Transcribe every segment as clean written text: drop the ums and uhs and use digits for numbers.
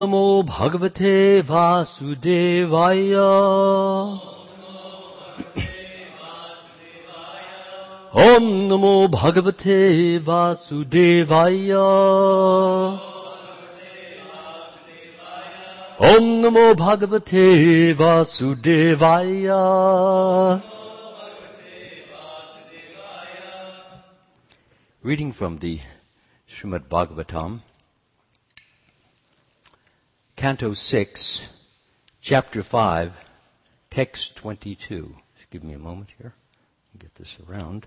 Namo Bhagavate Vasudevaya. Om Namo Bhagavate Vasudevaya. Om Namo Bhagavate Vasudevaya. Reading from the Srimad Bhagavatam, Canto 6, Chapter 5, Text 22. Just give me a moment here. Get this around.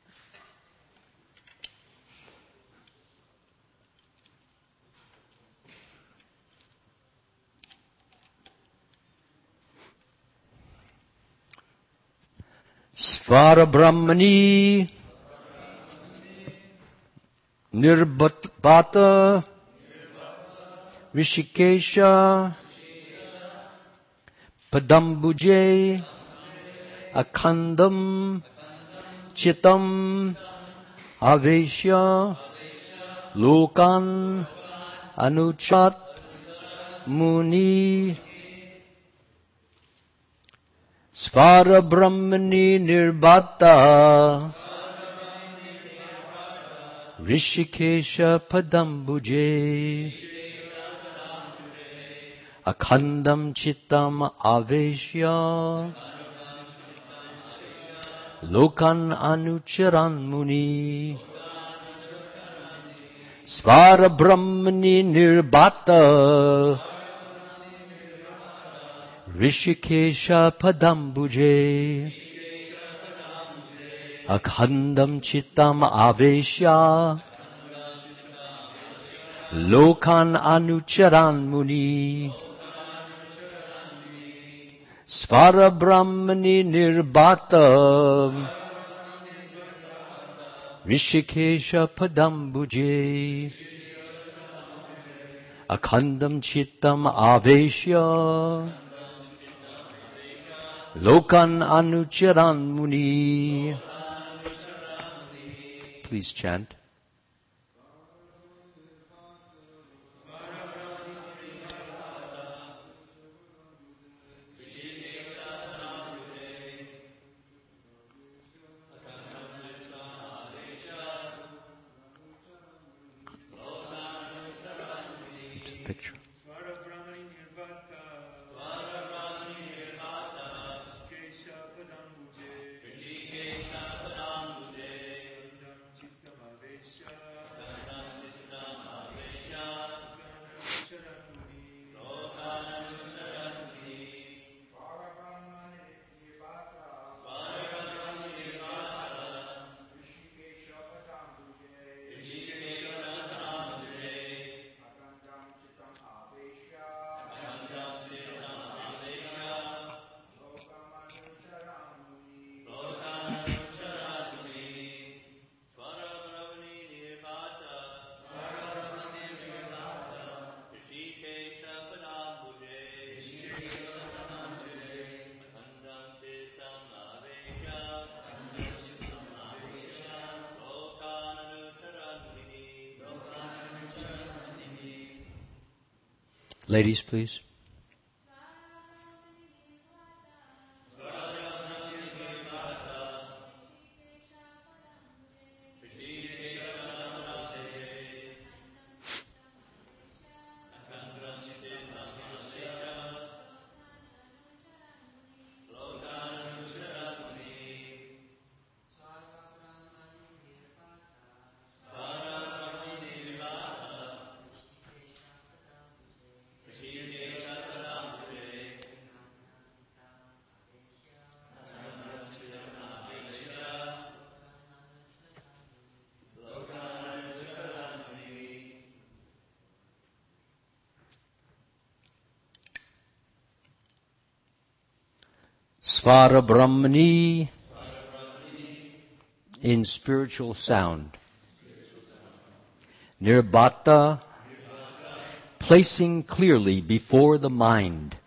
Svara Brahmani Nirbata Rishikesha Padambuje Akhandam Chitam Aveshya Lokan Anuchat Muni Svara Brahmani Nirbata Rishikesha Padambuje Akhandam Chittam Aveshya Lokan Anucharan Muni Svara Brahmani Nirbata Rishikesha Padambuje Akhandam Chittam Aveshya Lokan Anucharan Muni Svara Brahmani Nirbata Rishikesha Padambuje Akhandam Chittam Aveshya Lokan Anucharan Muni. Please chant. It's a picture. Ladies, please. Svara Brahmani in spiritual sound. Nirbata, placing clearly before the mind.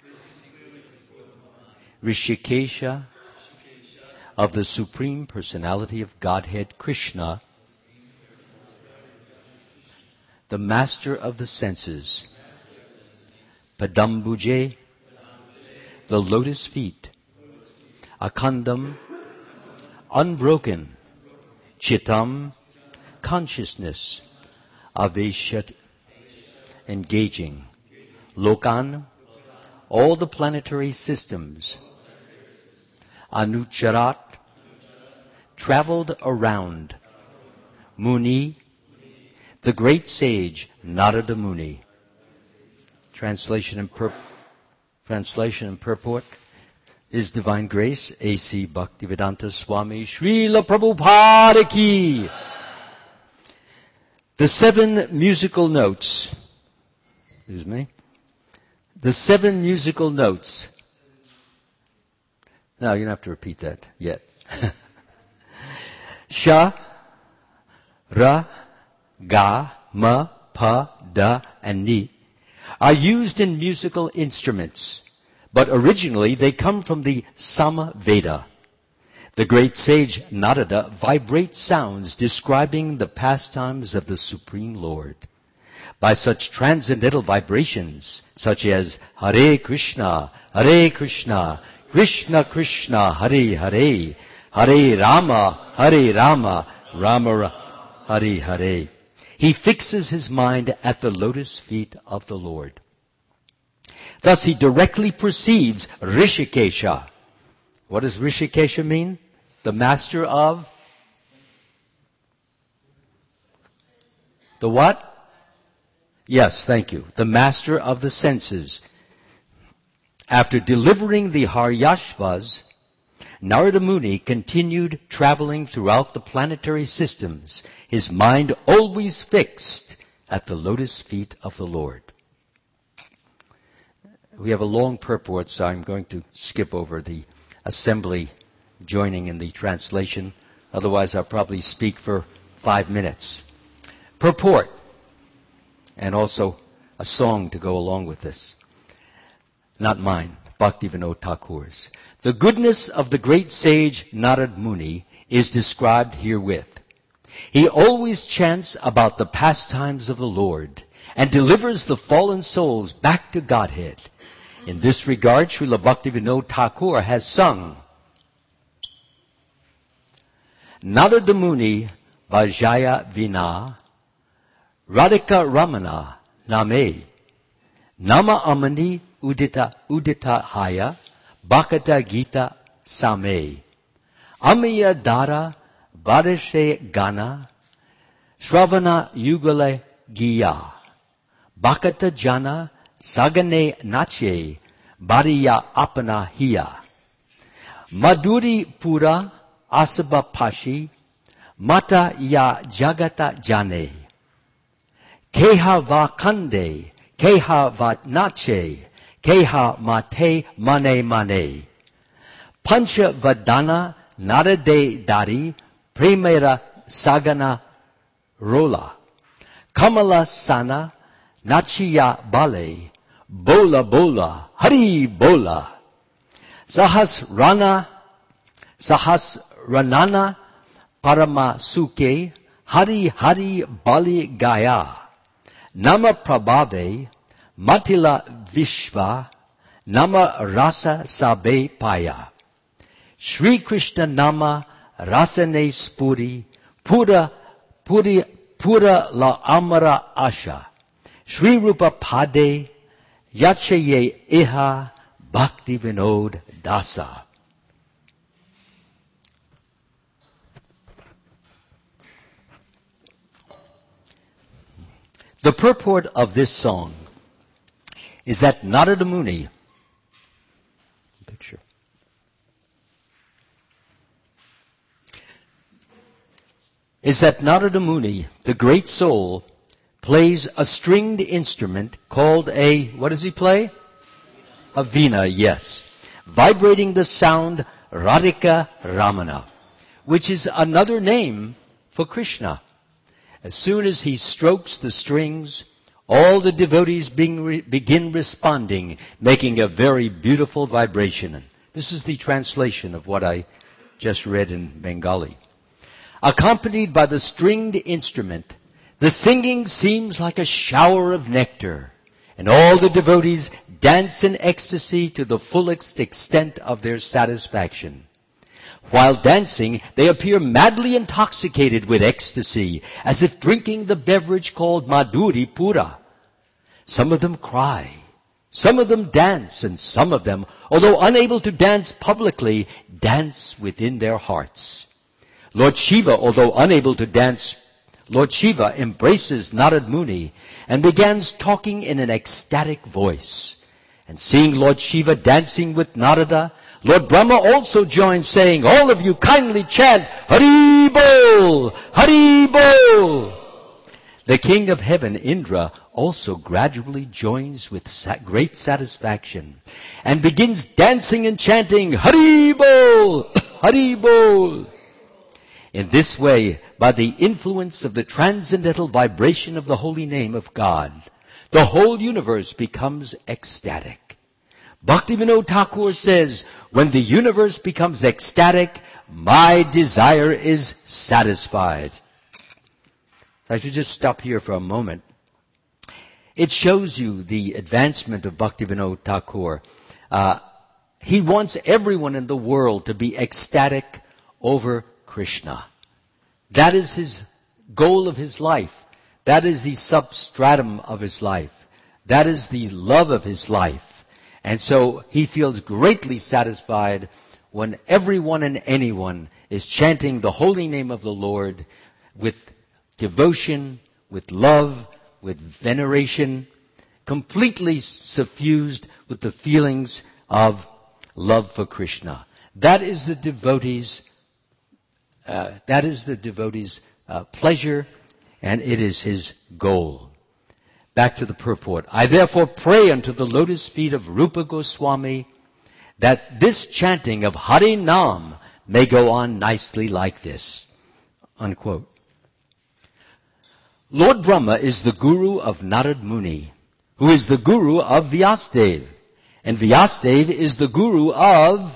Rishikesha, of the Supreme Personality of Godhead Krishna, the Master of the senses, Padambuje, the lotus feet. Akandam, unbroken. Chittam, consciousness. Aveshat, engaging. Lokan, all the planetary systems. Anucharat, traveled around. Muni, the great sage Narada Muni. Translation and purport. His Divine Grace, A.C. Bhaktivedanta Swami Srila Prabhupada Ki. The 7 musical notes. Excuse me. The 7 musical notes. No, you don't have to repeat that yet. Sha, Ra, Ga, Ma, Pa, Da, and Ni are used in musical instruments, but originally they come from the Samaveda. The great sage Narada vibrates sounds describing the pastimes of the Supreme Lord. By such transcendental vibrations, such as Hare Krishna, Krishna Krishna, Hare Hare, Hare Rama, Rama Hare Hare. He fixes his mind at the lotus feet of the Lord. Thus he directly perceives Rishikesha. What does Rishikesha mean? The master of? The what? Yes, thank you. The master of the senses. After delivering the Haryashvas, Narada Muni continued traveling throughout the planetary systems, his mind always fixed at the lotus feet of the Lord. We have a long purport, so I'm going to skip over the assembly joining in the translation. Otherwise, I'll probably speak for 5 minutes. Purport, and also a song to go along with this. Not mine, Bhaktivinoda Thakur's. The goodness of the great sage Narad Muni is described herewith. He always chants about the pastimes of the Lord and delivers the fallen souls back to Godhead. In this regard, Srila Bhaktivinoda Thakur has sung, Narada Muni Bhajaya Vina Radhika Ramana Name Nama Amani Udita Haya Bhakata Gita Same Amiya Dara Barishe Gana Shravana Yugale Giya Bhakata Jana Sagane Nache Bariya Apana Hiya Madhuri Pura Asaba Pashi Mata Ya Jagata Jane Keha Va Kande Keha Va Nache Keha Mate Mane Mane Pancha Vadana Narade Dari Premera Sagana Rola Kamala Sana Nachiya Bale Bola Bola Hari Bola Sahasranana Parama Suke Hari Hari Bali Gaya Nama Prabhave Matila Vishva Nama Rasa Sabe Paya Shri Krishna Nama Rasane Spuri Pura La Amara Asha Shri Rupa Pade Yachaye Iha Bhakti Vinod Dasa. The purport of this song is that Narada Muni, the great soul, plays a stringed instrument called a, what does he play? A veena, yes. Vibrating the sound Radhika Ramana, which is another name for Krishna. As soon as he strokes the strings, all the devotees begin responding, making a very beautiful vibration. This is the translation of what I just read in Bengali. Accompanied by the stringed instrument, the singing seems like a shower of nectar, and all the devotees dance in ecstasy to the fullest extent of their satisfaction. While dancing, they appear madly intoxicated with ecstasy, as if drinking the beverage called Madhuri Pura. Some of them cry, some of them dance, and some of them, although unable to dance publicly, dance within their hearts. Lord Shiva, although unable to dance, Lord Shiva embraces Narad Muni and begins talking in an ecstatic voice. And seeing Lord Shiva dancing with Narada, Lord Brahma also joins, saying, "All of you kindly chant, Hari Bol! Hari Bol!" The king of heaven, Indra, also gradually joins with great satisfaction and begins dancing and chanting, Hari Bol! Hari Bol! In this way, by the influence of the transcendental vibration of the holy name of God, the whole universe becomes ecstatic. Bhaktivinoda Thakur says, when the universe becomes ecstatic, my desire is satisfied. I should just stop here for a moment. It shows you the advancement of Bhaktivinoda Thakur. He wants everyone in the world to be ecstatic over Krishna. That is his goal of his life. That is the substratum of his life. That is the love of his life. And so he feels greatly satisfied when everyone and anyone is chanting the holy name of the Lord with devotion, with love, with veneration, completely suffused with the feelings of love for Krishna. That is the devotee's pleasure, and it is his goal. Back to the purport. I therefore pray unto the lotus feet of Rupa Goswami that this chanting of Hari Nam may go on nicely like this. Unquote. Lord Brahma is the guru of Narad Muni, who is the guru of Vyasadeva. And Vyasadeva is the guru of,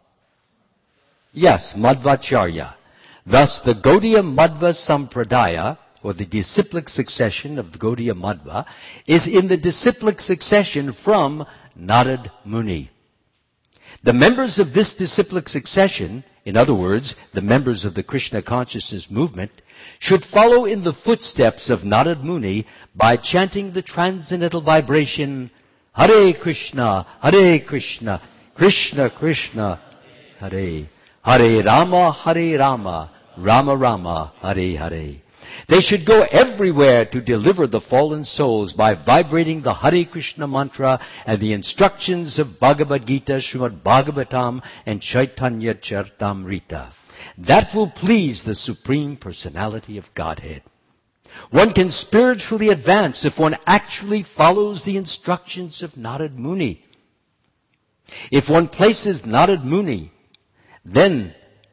Madhvacharya. Thus the Gaudiya Madhva Sampradaya, or the disciplic succession of the Gaudiya Madhva, is in the disciplic succession from Narad Muni. The members of this disciplic succession, in other words, the members of the Krishna consciousness movement, should follow in the footsteps of Narad Muni by chanting the transcendental vibration, Hare Krishna, Krishna Krishna, Hare, Hare Rama, Rama Rama, Hare Hare. They should go everywhere to deliver the fallen souls by vibrating the Hare Krishna mantra and the instructions of Bhagavad Gita, Srimad Bhagavatam, and Chaitanya Charitamrita. That will please the Supreme Personality of Godhead. One can spiritually advance if one actually follows the instructions of Narad Muni. If one pleases Narad Muni, then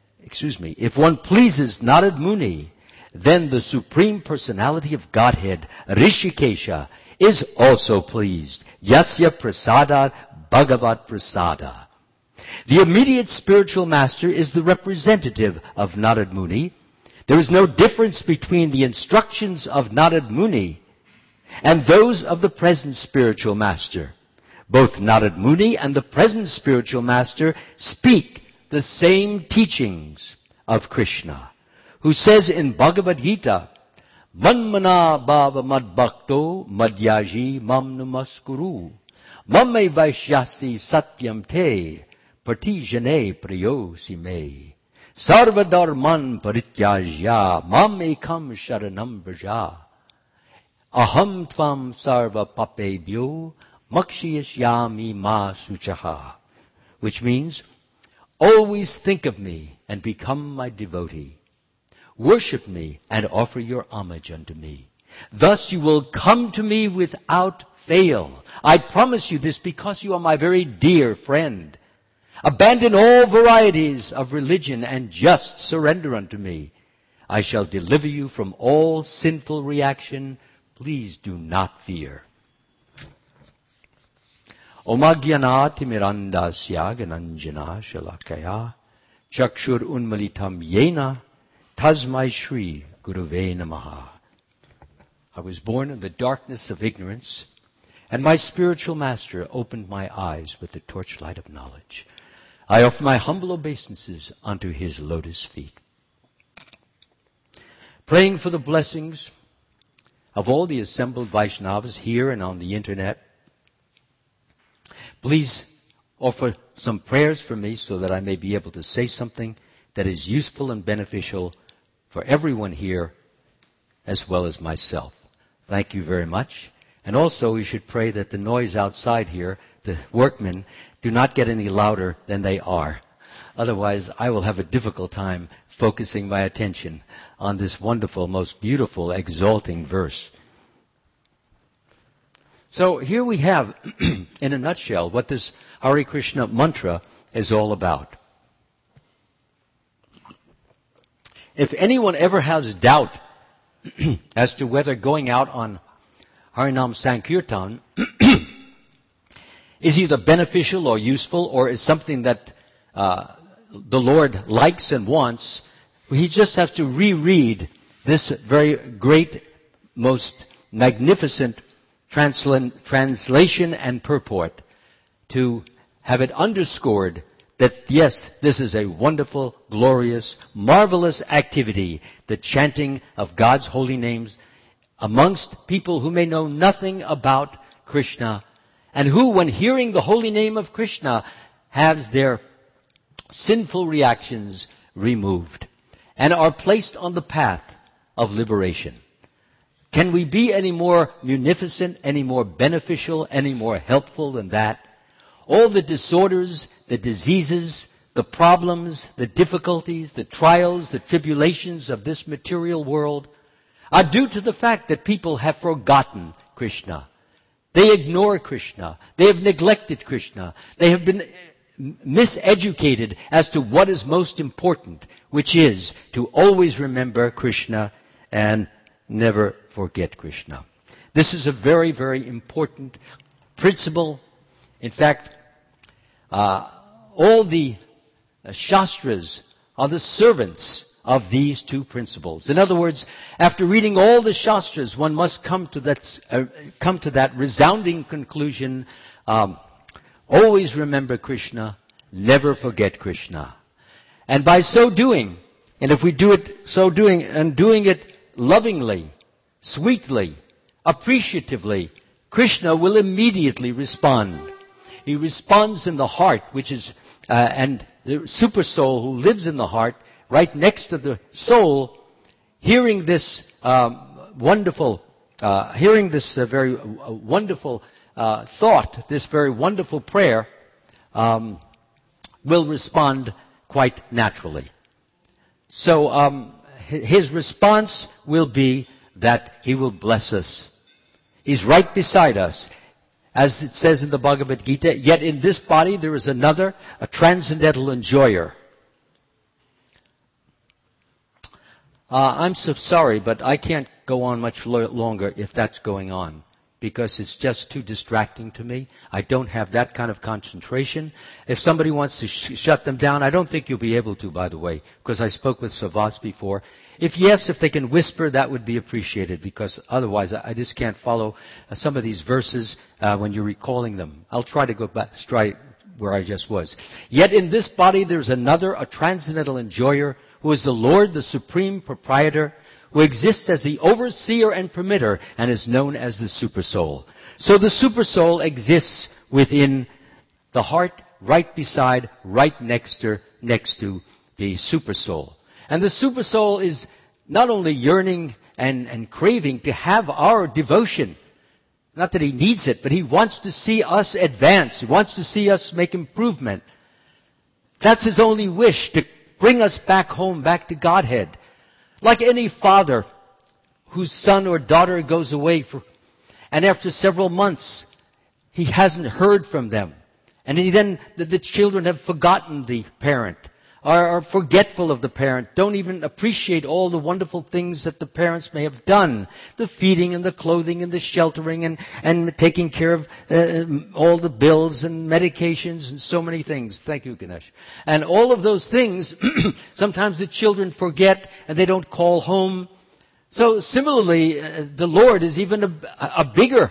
the Supreme Personality of Godhead, Rishikesha, is also pleased. Yasya prasada bhagavat prasada. The immediate spiritual master is the representative of Narad Muni. There is no difference between the instructions of Narad Muni and those of the present spiritual master. Both Narad Muni and the present spiritual master speak the same teachings of Krishna, who says in Bhagavad Gita, Manmana bhava madbhakto madhyaji mam namaskuru mamme vaishyasi satyam te partijane prayosi me sarvadharman parityajya mam ekam sharanam vraja aham tvam sarva papebhyo makshiyashyami ma suchaha. Which means, always think of me and become my devotee. Worship me and offer your homage unto me. Thus you will come to me without fail. I promise you this because you are my very dear friend. Abandon all varieties of religion and just surrender unto me. I shall deliver you from all sinful reaction. Please do not fear. Omagyanati mirandasya gananjana shalakaya chakshur unmalitam yena Tasmai Shri Guruve Namaha. I was born in the darkness of ignorance, and my spiritual master opened my eyes with the torchlight of knowledge. I offer my humble obeisances unto his lotus feet. Praying for the blessings of all the assembled Vaishnavas here and on the internet. Please offer some prayers for me so that I may be able to say something that is useful and beneficial for everyone here as well as myself. Thank you very much. And also we should pray that the noise outside here, the workmen, do not get any louder than they are. Otherwise, I will have a difficult time focusing my attention on this wonderful, most beautiful, exalting verse. So here we have, in a nutshell, what this Hare Krishna mantra is all about. If anyone ever has doubt as to whether going out on Harinam Sankirtan is either beneficial or useful or is something that the Lord likes and wants, he just has to reread this very great, most magnificent translation and purport to have it underscored that, yes, this is a wonderful, glorious, marvelous activity, the chanting of God's holy names amongst people who may know nothing about Krishna and who, when hearing the holy name of Krishna, have their sinful reactions removed and are placed on the path of liberation. Can we be any more munificent, any more beneficial, any more helpful than that? All the disorders, the diseases, the problems, the difficulties, the trials, the tribulations of this material world are due to the fact that people have forgotten Krishna. They ignore Krishna. They have neglected Krishna. They have been miseducated as to what is most important, which is to always remember Krishna and never forget Krishna. This is a very, very important principle. In fact, all the Shastras are the servants of these two principles. In other words, after reading all the Shastras, one must come to that resounding conclusion, always remember Krishna, never forget Krishna. And by so doing, and if we do it so doing, and doing it lovingly, sweetly, appreciatively, Krishna will immediately respond. He responds in the heart, which is, and the super soul who lives in the heart, right next to the soul, hearing this wonderful thought, this very wonderful prayer, will respond quite naturally. So his response will be that he will bless us. He's right beside us. As it says in the Bhagavad Gita, yet in this body there is another, a transcendental enjoyer. I'm so sorry, but I can't go on much longer if that's going on, because it's just too distracting to me. I don't have that kind of concentration. If somebody wants to shut them down, I don't think you'll be able to, by the way, because I spoke with Savas before. If they can whisper, that would be appreciated, because otherwise I just can't follow some of these verses when you're recalling them. I'll try to go back straight where I just was. Yet in this body there's another, a transcendental enjoyer, who is the Lord, the supreme proprietor, who exists as the overseer and permitter, and is known as the Supersoul. So the Supersoul exists within the heart, right beside, right next to the Supersoul. And the Supersoul is not only yearning and craving to have our devotion. Not that he needs it, but he wants to see us advance. He wants to see us make improvement. That's his only wish, to bring us back home, back to Godhead. Like any father whose son or daughter goes away and after several months he hasn't heard from them. And then the children have forgotten the parent, are forgetful of the parent, don't even appreciate all the wonderful things that the parents may have done. The feeding and the clothing and the sheltering and taking care of all the bills and medications and so many things. Thank you, Ganesh. And all of those things, sometimes the children forget and they don't call home. So similarly, the Lord is even a bigger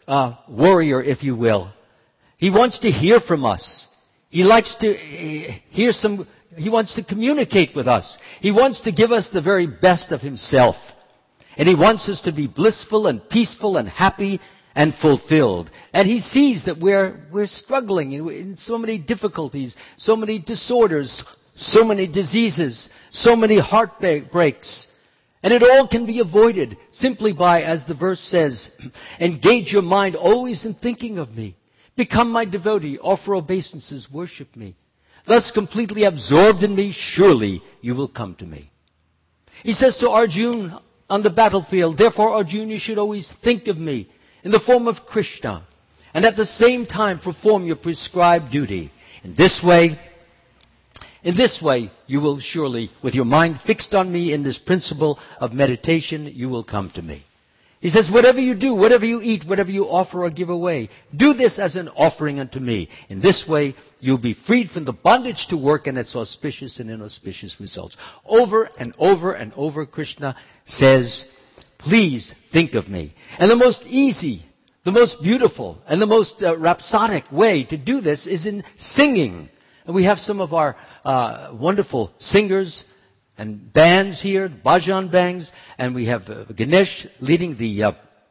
warrior, if you will. He wants to hear from us. He likes to hear he wants to communicate with us. He wants to give us the very best of himself. And he wants us to be blissful and peaceful and happy and fulfilled. And he sees that we're struggling in so many difficulties, so many disorders, so many diseases, so many heartbreaks. And it all can be avoided simply by, as the verse says, engage your mind always in thinking of me. Become my devotee, offer obeisances, worship me. Thus completely absorbed in me, surely you will come to me. He says to Arjuna on the battlefield, therefore Arjuna, you should always think of me in the form of Krishna, and at the same time perform your prescribed duty. In this way, you will surely, with your mind fixed on me in this principle of meditation, you will come to me. He says, whatever you do, whatever you eat, whatever you offer or give away, do this as an offering unto me. In this way, you'll be freed from the bondage to work and its auspicious and inauspicious results. Over and over and over, Krishna says, please think of me. And the most easy, the most beautiful, and the most rhapsodic way to do this is in singing. And we have some of our wonderful singers and bands here, bhajan bands, and we have Ganesh leading the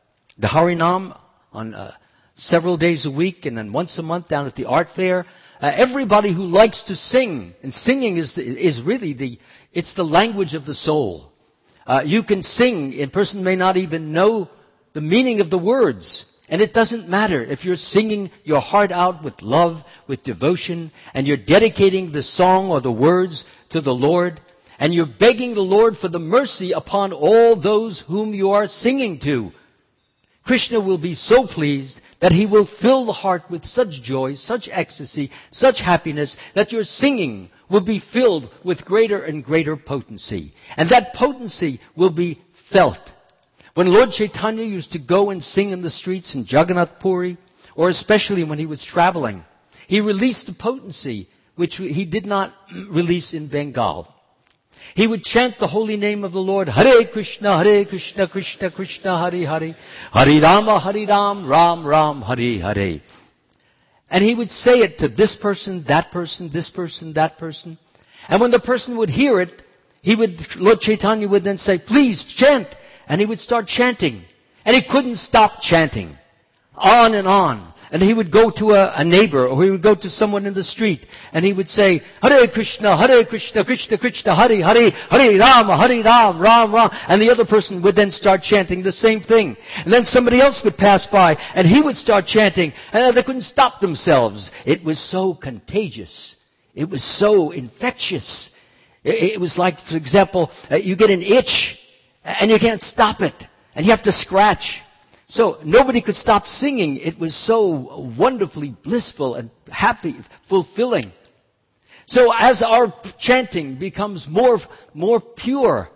Harinam on several days a week, and then once a month down at the art fair. Everybody who likes to sing, and singing is really it's the language of the soul. You can sing, a person may not even know the meaning of the words. And it doesn't matter if you're singing your heart out with love, with devotion, and you're dedicating the song or the words to the Lord, and you're begging the Lord for the mercy upon all those whom you are singing to. Krishna will be so pleased that he will fill the heart with such joy, such ecstasy, such happiness, that your singing will be filled with greater and greater potency. And that potency will be felt. When Lord Chaitanya used to go and sing in the streets in Jagannath Puri, or especially when he was traveling, he released a potency which he did not release in Bengal. He would chant the holy name of the Lord, Hare Krishna, Krishna Krishna, Hare Hare, Hare Ram, Ram Ram, Hare Hare. And he would say it to this person, this person, that person. And when the person would hear it, Lord Chaitanya would then say, please chant. And he would start chanting. And he couldn't stop chanting. On and on. And he would go to a neighbor, or he would go to someone in the street, and he would say, Hare Krishna, Krishna Krishna, Hare Hare, Hare Ram, Ram Ram. And the other person would then start chanting the same thing. And then somebody else would pass by, and he would start chanting, and they couldn't stop themselves. It was so contagious. It was so infectious. It was like, for example, you get an itch, and you can't stop it, and you have to scratch. So nobody could stop singing. It was so wonderfully blissful and happy, fulfilling. So as our chanting becomes more pure,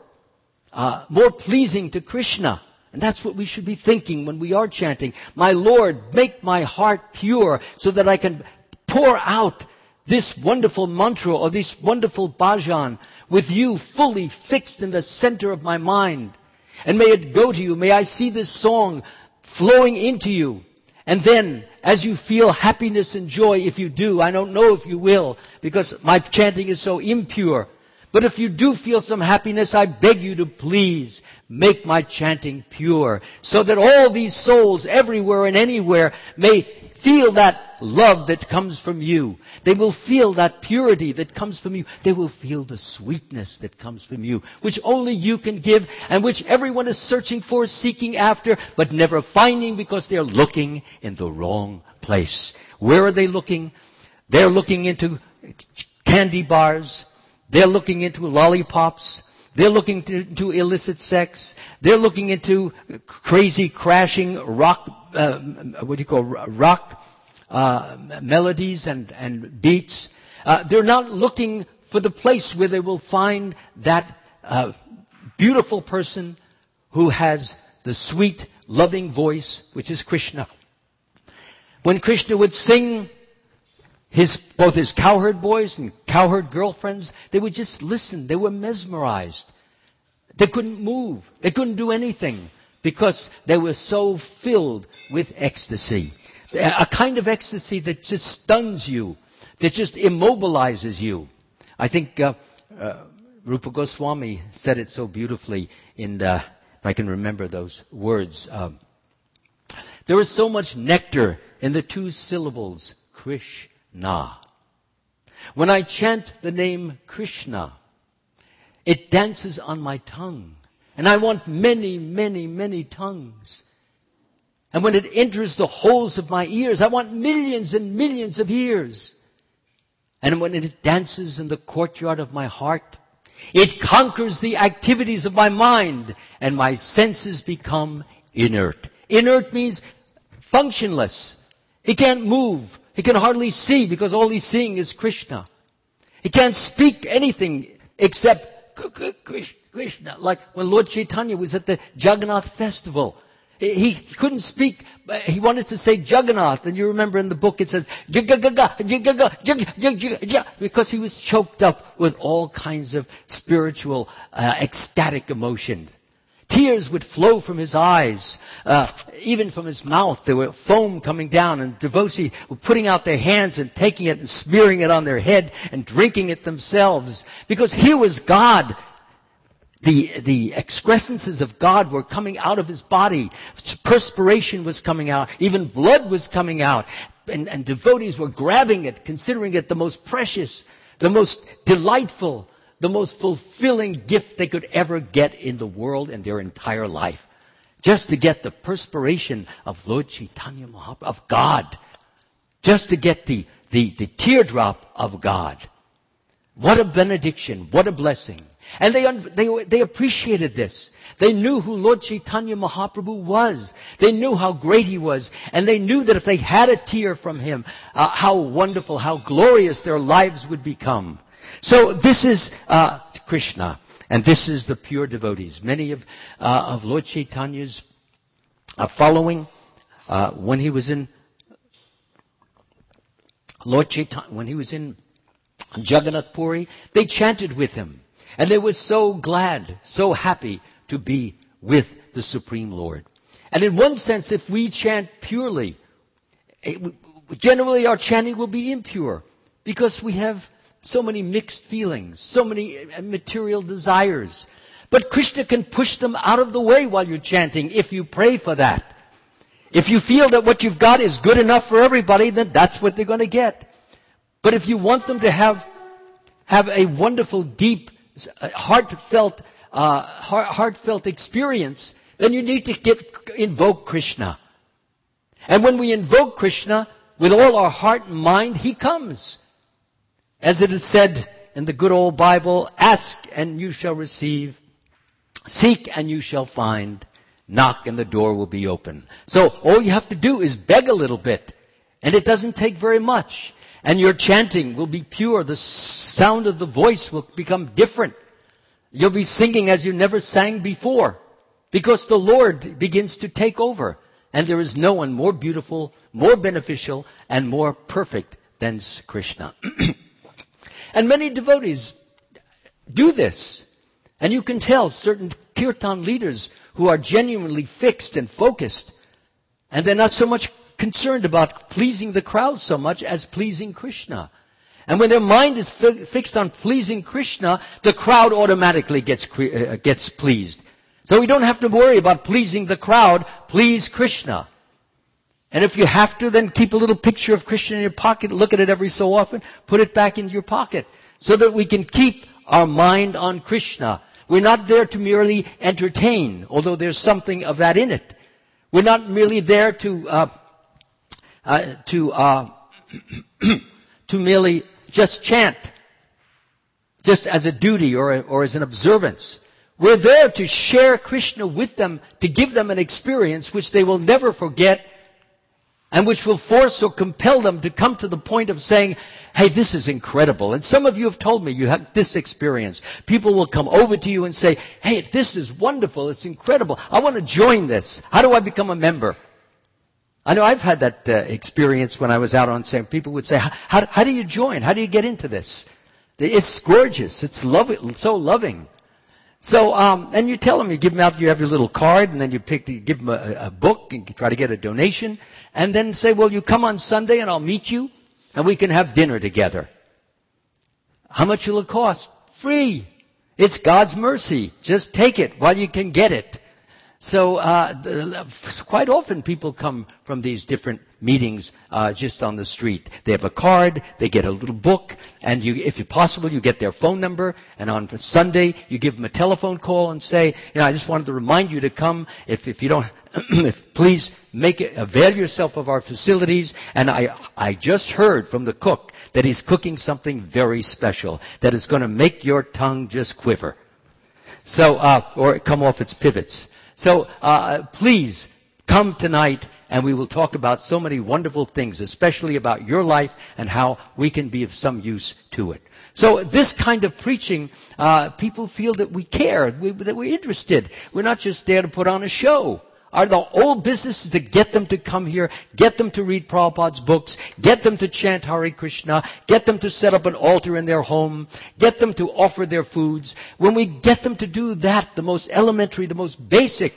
more pleasing to Krishna, and that's what we should be thinking when we are chanting, my Lord, make my heart pure so that I can pour out this wonderful mantra or this wonderful bhajan with you fully fixed in the center of my mind. And may it go to you. May I see this song flowing into you. And then, as you feel happiness and joy, if you do, I don't know if you will, because my chanting is so impure. But if you do feel some happiness, I beg you to please make my chanting pure, so that all these souls everywhere and anywhere may feel that love that comes from you. They will feel that purity that comes from you. They will feel the sweetness that comes from you, which only you can give, and which everyone is searching for, seeking after, but never finding because they're looking in the wrong place. Where are they looking? They're looking into candy bars. They're looking into lollipops. They're looking into illicit sex. They're looking into crazy, crashing rock, melodies and beats. They're not looking for the place where they will find that beautiful person who has the sweet, loving voice, which is Krishna. When Krishna would sing, both his cowherd boys and cowherd girlfriends, they would just listen. They were mesmerized. They couldn't move. They couldn't do anything. because they were so filled with ecstasy. A kind of ecstasy that just stuns you, that just immobilizes you. I think Rupa Goswami said it so beautifully in if I can remember those words. There is so much nectar in the two syllables, Krishna. When I chant the name Krishna, it dances on my tongue. And I want many, many, many tongues. And when it enters the holes of my ears, I want millions and millions of ears. And when it dances in the courtyard of my heart, it conquers the activities of my mind, and my senses become inert. Inert means functionless. He can't move. He can hardly see because all he's seeing is Krishna. He can't speak anything except Krishna. Like when Lord Chaitanya was at the Jagannath festival. He couldn't speak. He wanted to say Jagannath. And you remember in the book it says, because he was choked up with all kinds of spiritual, ecstatic emotions. Tears would flow from his eyes, even from his mouth. There were foam coming down, and devotees were putting out their hands and taking it and smearing it on their head and drinking it themselves. Because here was God. The excrescences of God were coming out of his body. Perspiration was coming out. Even blood was coming out. And devotees were grabbing it, considering it the most precious, the most delightful, the most fulfilling gift they could ever get in the world in their entire life. Just to get the perspiration of Lord Chaitanya Mahaprabhu, of God. Just to get the teardrop of God. What a benediction. What a blessing. And they appreciated this. They knew who Lord Chaitanya Mahaprabhu was. They knew how great he was. And they knew that if they had a tear from him, how wonderful, how glorious their lives would become. So this is Krishna. And this is the pure devotees. Many of Lord Chaitanya's following, when he was in Jagannath Puri, they chanted with him. And they were so glad, so happy to be with the Supreme Lord. And in one sense, if we chant purely, generally our chanting will be impure because we have so many mixed feelings, so many material desires. But Krishna can push them out of the way while you're chanting if you pray for that. If you feel that what you've got is good enough for everybody, then that's what they're going to get. But if you want them to have a wonderful, deep, heartfelt experience, then you need to invoke Krishna. And when we invoke Krishna with all our heart and mind, he comes. As it is said in the good old Bible, ask and you shall receive, seek and you shall find, knock and the door will be open. So all you have to do is beg a little bit, and it doesn't take very much. And your chanting will be pure. The sound of the voice will become different. You'll be singing as you never sang before. Because the Lord begins to take over. And there is no one more beautiful, more beneficial, and more perfect than Krishna. And many devotees do this. And you can tell certain kirtan leaders who are genuinely fixed and focused. And they're not so much concerned about pleasing the crowd so much as pleasing Krishna. And when their mind is fixed on pleasing Krishna, the crowd automatically gets pleased. So we don't have to worry about pleasing the crowd, please Krishna. And if you have to, then keep a little picture of Krishna in your pocket, look at it every so often, put it back into your pocket, so that we can keep our mind on Krishna. We're not there to merely entertain, although there's something of that in it. We're not merely there to merely just chant, just as a duty or as an observance. We're there to share Krishna with them, to give them an experience which they will never forget, and which will force or compel them to come to the point of saying, hey, this is incredible. And some of you have told me you have this experience. People will come over to you and say, hey, this is wonderful, it's incredible. I want to join this. How do I become a member? I know I've had that experience when I was out on Sam. People would say, how do you join? How do you get into this? It's gorgeous. It's so loving. So, and you tell them, you give them out, you have your little card, and then you give them a book and try to get a donation, and then say, well, you come on Sunday and I'll meet you, and we can have dinner together. How much will it cost? Free. It's God's mercy. Just take it while you can get it. So, quite often people come from these different meetings, just on the street. They have a card, they get a little book, and if possible, you get their phone number, and on Sunday, you give them a telephone call and say, I just wanted to remind you to come. If you don't, please avail yourself of our facilities. And I just heard from the cook that he's cooking something very special that is going to make your tongue just quiver. So, or come off its pivots. So, please come tonight, and we will talk about so many wonderful things, especially about your life and how we can be of some use to it. So this kind of preaching, people feel that we care, that we're interested. We're not just there to put on a show. Our whole business is to get them to come here, get them to read Prabhupada's books, get them to chant Hare Krishna, get them to set up an altar in their home, get them to offer their foods. When we get them to do that, the most elementary, the most basic,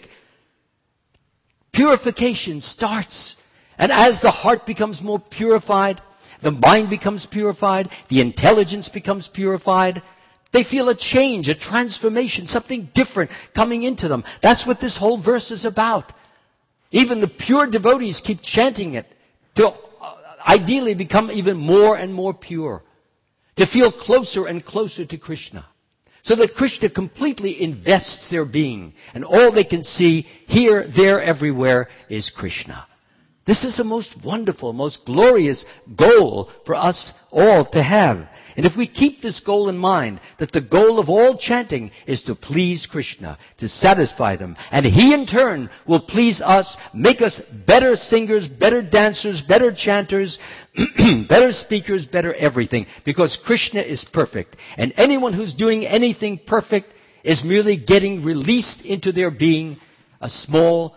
purification starts. And as the heart becomes more purified, the mind becomes purified, the intelligence becomes purified, they feel a change, a transformation, something different coming into them. That's what this whole verse is about. Even the pure devotees keep chanting it to ideally become even more and more pure, to feel closer and closer to Krishna. So that Krishna completely invests their being, and all they can see here, there, everywhere is Krishna. This is the most wonderful, most glorious goal for us all to have. And if we keep this goal in mind, that the goal of all chanting is to please Krishna, to satisfy them, and He in turn will please us, make us better singers, better dancers, better chanters, better speakers, better everything, because Krishna is perfect. And anyone who's doing anything perfect is merely getting released into their being a small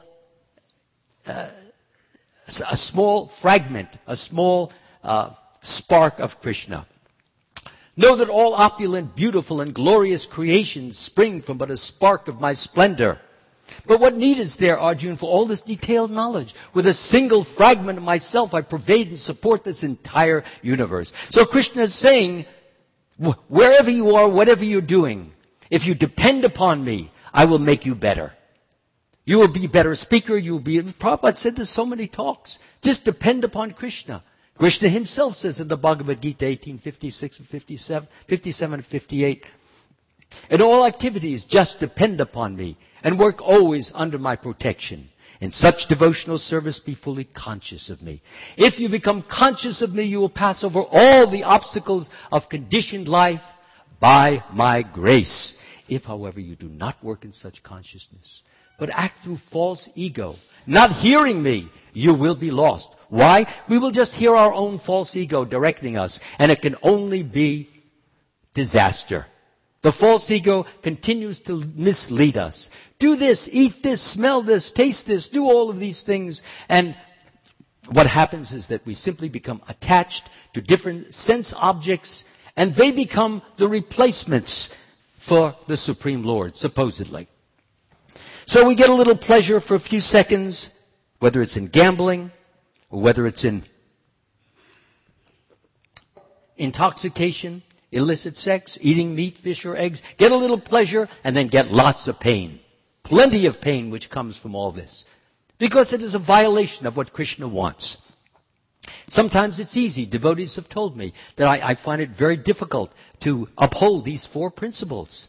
fragment, a small spark of Krishna. Know that all opulent, beautiful, and glorious creations spring from but a spark of my splendor. But what need is there, Arjuna, for all this detailed knowledge? With a single fragment of myself, I pervade and support this entire universe. So Krishna is saying, wherever you are, whatever you're doing, if you depend upon me, I will make you better. You will be a better speaker. You will be. Prabhupada said this so many talks. Just depend upon Krishna. Krishna Himself says in the Bhagavad Gita 18:56 and 57 and 58, in all activities, just depend upon me and work always under my protection. In such devotional service, be fully conscious of me. If you become conscious of me, you will pass over all the obstacles of conditioned life by my grace. If, however, you do not work in such consciousness, but act through false ego, not hearing me, you will be lost. Why? We will just hear our own false ego directing us, and it can only be disaster. The false ego continues to mislead us. Do this, eat this, smell this, taste this, do all of these things, and what happens is that we simply become attached to different sense objects, and they become the replacements for the Supreme Lord, supposedly. So we get a little pleasure for a few seconds, whether it's in gambling, or whether it's in intoxication, illicit sex, eating meat, fish, or eggs. Get a little pleasure and then get lots of pain. Plenty of pain which comes from all this. Because it is a violation of what Krishna wants. Sometimes it's easy. Devotees have told me that I find it very difficult to uphold these four principles.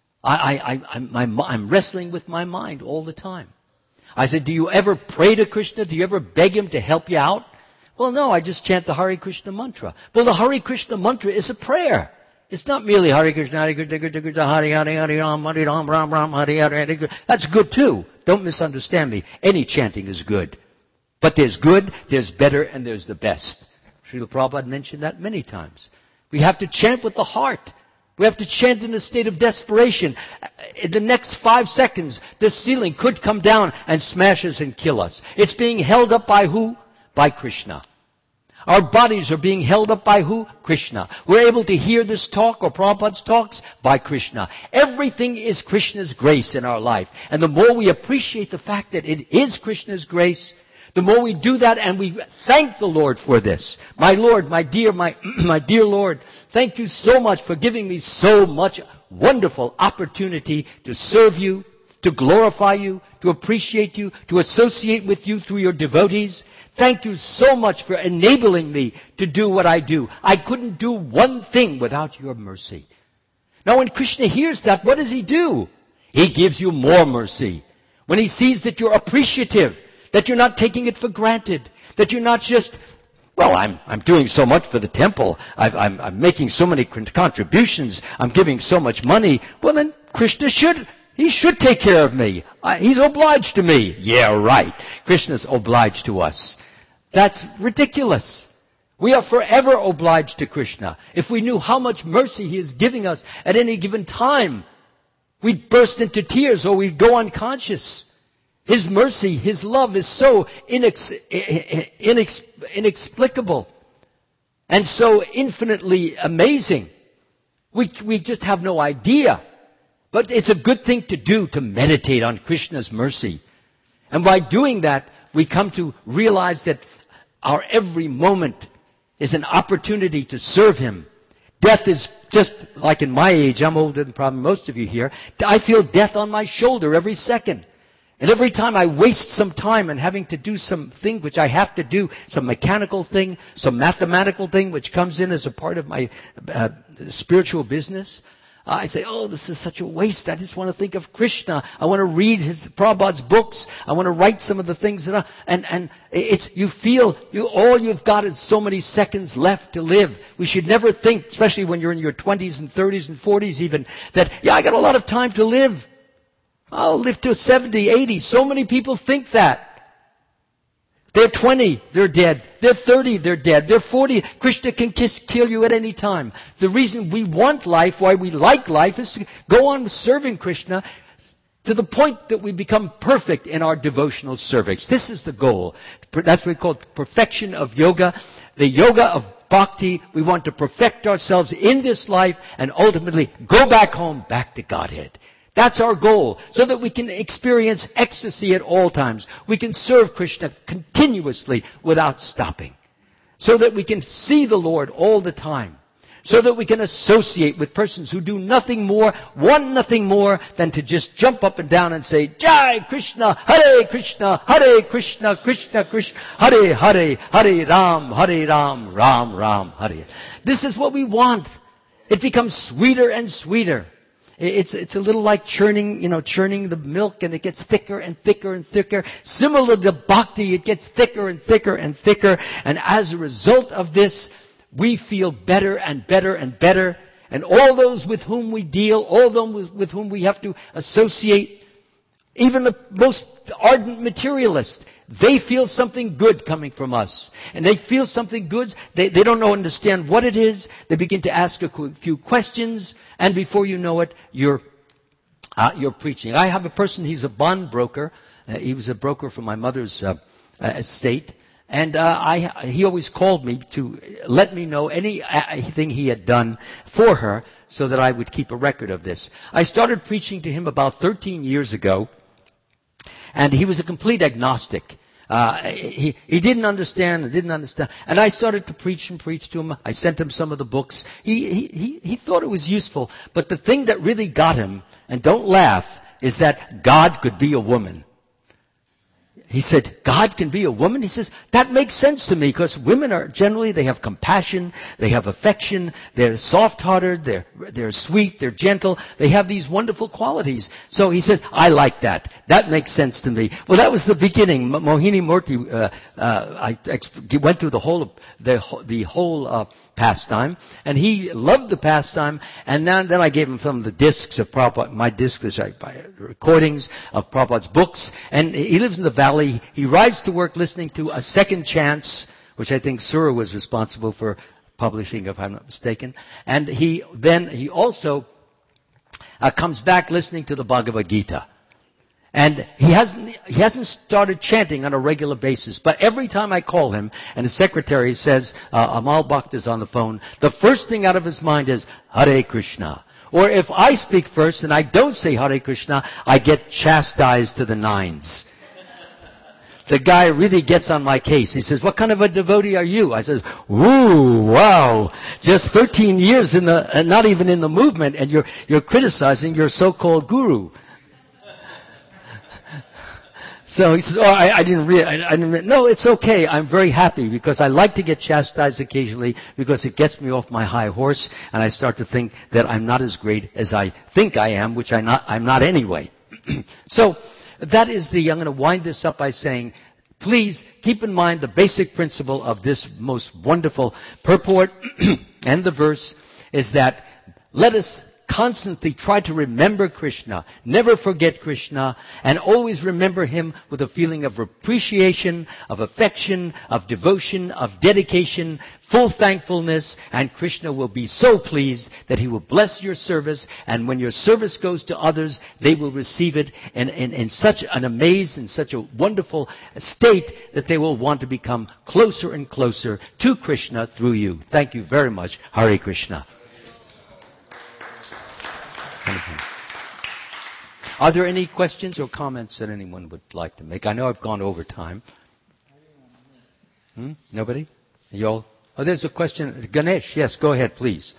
I'm wrestling with my mind all the time. I said, do you ever pray to Krishna? Do you ever beg Him to help you out? Well, no, I just chant the Hare Krishna mantra. Well, the Hare Krishna mantra is a prayer. It's not merely Hare Krishna, Hare Krishna, Krishna Krishna, Hare Hare, Hare Ram, Hare Ram, Ram Ram, Hare Hare, Hare Krishna. That's good too. Don't misunderstand me. Any chanting is good. But there's good, there's better, and there's the best. Srila Prabhupada mentioned that many times. We have to chant with the heart. We have to chant in a state of desperation. In the next 5 seconds, the ceiling could come down and smash us and kill us. It's being held up by who? By Krishna. Our bodies are being held up by who? Krishna. We're able to hear this talk or Prabhupada's talks by Krishna. Everything is Krishna's grace in our life. And the more we appreciate the fact that it is Krishna's grace, the more we do that, and we thank the Lord for this. My Lord, my dear Lord, thank you so much for giving me so much wonderful opportunity to serve you, to glorify you, to appreciate you, to associate with you through your devotees. Thank you so much for enabling me to do what I do. I couldn't do one thing without your mercy. Now when Krishna hears that, what does he do? He gives you more mercy. When he sees that you're appreciative, that you're not taking it for granted, that you're not just, well, I'm doing so much for the temple, I'm making so many contributions, I'm giving so much money, well then Krishna should take care of me. He's obliged to me. Yeah, right. Krishna's obliged to us. That's ridiculous. We are forever obliged to Krishna. If we knew how much mercy he is giving us at any given time, we'd burst into tears or we'd go unconscious. His mercy, his love is so inexplicable and so infinitely amazing. We just have no idea. But it's a good thing to do, to meditate on Krishna's mercy. And by doing that, we come to realize that our every moment is an opportunity to serve him. Death is just like in my age, I'm older than probably most of you here, I feel death on my shoulder every second. And every time I waste some time in having to do something which I have to do, some mechanical thing, some mathematical thing which comes in as a part of my spiritual business, I say, oh, this is such a waste. I just want to think of Krishna. I want to read Prabhupada's books. I want to write some of the things that all you've got is so many seconds left to live. We should never think, especially when you're in your 20s and 30s and 40s even, that, I got a lot of time to live. I'll live to 70, 80. So many people think that. They're 20, they're dead. They're 30, they're dead. They're 40. Krishna can kill you at any time. The reason we want life, why we like life, is to go on serving Krishna to the point that we become perfect in our devotional service. This is the goal. That's what we call perfection of yoga. The yoga of bhakti, we want to perfect ourselves in this life and ultimately go back home, back to Godhead. That's our goal, so that we can experience ecstasy at all times. We can serve Krishna continuously without stopping. So that we can see the Lord all the time. So that we can associate with persons who do nothing more, want nothing more than to just jump up and down and say, Jai Krishna, Hare Krishna, Krishna Krishna, Hare Hare, Hare Ram, Ram Ram, Hare. This is what we want. It becomes sweeter and sweeter. It's a little like churning the milk, and it gets thicker and thicker and thicker. Similar to bhakti, it gets thicker and thicker and thicker. And as a result of this, we feel better and better and better. And all those with whom we deal, all those with whom we have to associate, even the most ardent materialist, they feel something good coming from us. And they feel something good. They don't understand what it is. They begin to ask a few questions. And before you know it, you're preaching. I have a person, he's a bond broker. He was a broker for my mother's estate. And he always called me to let me know anything he had done for her so that I would keep a record of this. I started preaching to him about 13 years ago. And he was a complete agnostic. He didn't understand. And I started to preach to him. I sent him some of the books. He thought it was useful. But the thing that really got him, and don't laugh, is that God could be a woman. He said, God can be a woman? He says, that makes sense to me, because women are generally, they have compassion, they have affection, they're soft-hearted, they're sweet, they're gentle, they have these wonderful qualities. So he said, I like that. That makes sense to me. Well, that was the beginning. Mohini Murthy, I went through the whole pastime, and he loved the pastime, and then I gave him some of the discs of Prabhupada, my discs, recordings of Prabhupada's books, and he lives in the valley. He rides to work listening to A Second Chance, which I think Sura was responsible for publishing, if I'm not mistaken, and he also comes back listening to the Bhagavad Gita. And he hasn't started chanting on a regular basis. But every time I call him and his secretary says, Amal Bhakt is on the phone, the first thing out of his mind is, Hare Krishna. Or if I speak first and I don't say Hare Krishna, I get chastised to the nines. The guy really gets on my case. He says, what kind of a devotee are you? I says, ooh, wow, just 13 years not even in the movement, and you're criticizing your so-called guru. So he says, I didn't no, it's okay. I'm very happy because I like to get chastised occasionally because it gets me off my high horse and I start to think that I'm not as great as I think I am, which I'm not anyway. So that is I'm going to wind this up by saying, please keep in mind the basic principle of this most wonderful purport and the verse is that let us constantly try to remember Krishna, never forget Krishna, and always remember Him with a feeling of appreciation, of affection, of devotion, of dedication, full thankfulness, and Krishna will be so pleased that He will bless your service, and when your service goes to others, they will receive it in such an amaze, in such a wonderful state that they will want to become closer and closer to Krishna through you. Thank you very much. Hare Krishna. Are there any questions or comments that anyone would like to make? I know I've gone over time. Nobody? You all? Oh, there's a question. Ganesh, yes, go ahead, please.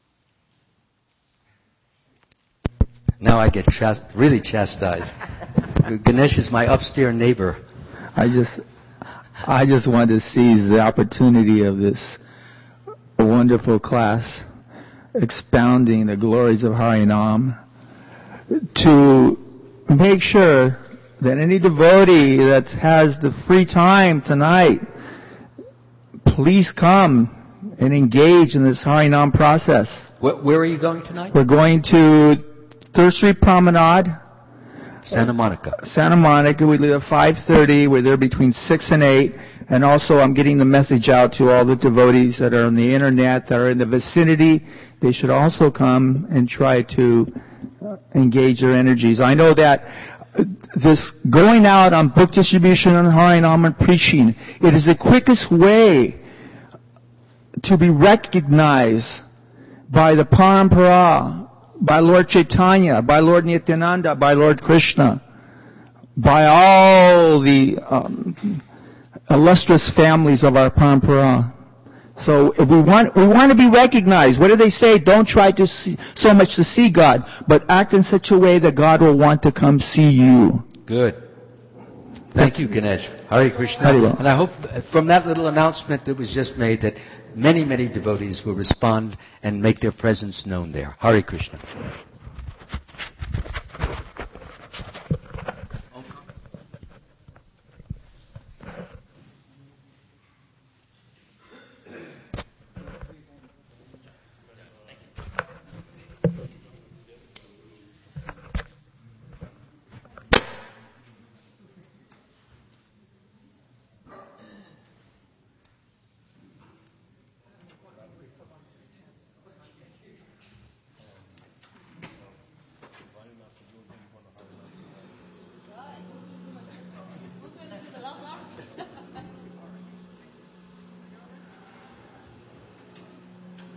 Now I get really chastised. Ganesh is my upstairs neighbor. I just want to seize the opportunity of this wonderful class expounding the glories of Harinam to make sure that any devotee that has the free time tonight, please come and engage in this Harinam process. Where are you going tonight? We're going to 3rd Street Promenade, Santa Monica. Santa Monica. We leave at 5:30. We're there between 6 and 8. And also I'm getting the message out to all the devotees that are on the internet, that are in the vicinity. They should also come and try to engage their energies. I know that this going out on book distribution and Harinam and preaching, it is the quickest way to be recognized by the Parampara, by Lord Chaitanya, by Lord Nityananda, by Lord Krishna, by all the illustrious families of our Parampara. So if we want to be recognized. What do they say? Don't try to see, so much to see God, but act in such a way that God will want to come see you. Good. Thank you, Ganesh. Hare Krishna. Hare and I hope from that little announcement that was just made that many, many devotees will respond and make their presence known there. Hare Krishna.